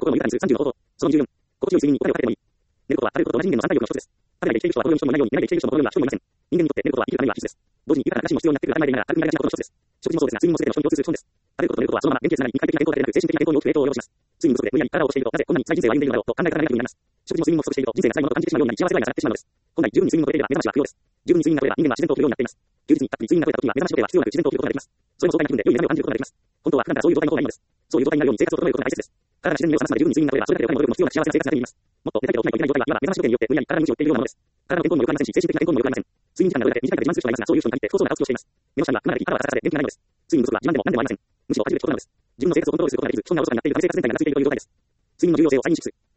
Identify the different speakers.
Speaker 1: 心の豊かにする30の方法。その14。心地よい睡眠にお金をかけてもいい。寝ることは、あらゆることと同じ人間の三大欲の一つです。あるいは生きている人はこのように人もいないように、寝ないで生きている人もこのような人もいません。人間にとって寝ることは生きるためには必須です。同時に豊かな暮らしも必要になってくる当たり前でながら、軽く見られがちなことの一つです。食事もそうですが、睡眠もすべての人に共通する基本です。食べることと寝ることはそのまま連携つながり、肉体的な健康だけでなく精神的な健康に大きく影響を及ぼします。睡眠不足で無理やり体を落としていると、なぜこんなに辛い人生を歩んでいるのだろうと考え方がないようになります。食事も睡眠も不足していると、人生が辛いものと感じてしまうようになり、幸せ度合いが下がってしまうのです。本来十分に睡眠をとれれば目覚ましは不要です。十分に睡眠が取れば人間は自然と起きるようになっています。休日にたっぷり睡眠が取れた時は目覚まし時計は必要なく自然と起きることができます。それも相対な気分で良い夢を感じることができます。本当は普段からそういう状態の方がいいのです。そういう状態になるように生活を整えることが大切です。体が自然に目を覚ますまで十分に睡眠が取れば、それだけで他に戻るも必要な幸せな生活ができます。もっと寝たけど起きないといけない状態は、目覚まし時計によって無理やり体の無知を言っているようなものです。体の健康にも良くありませんし、精神的な健康にも良くありません。睡眠時間がどれだけ短いかで自慢する人がいますが、そういう人に限って不相当な顔つきをしています。目の下には必ず体はさらされ元気がないのです。睡眠不足は自慢でも何でもありません。むしろ恥じるべきことなのです。自分の生活をコントロールすることができず、人がおろそかになっているため生活全体が長すぎているという状態です。睡眠の重要性を再認識する。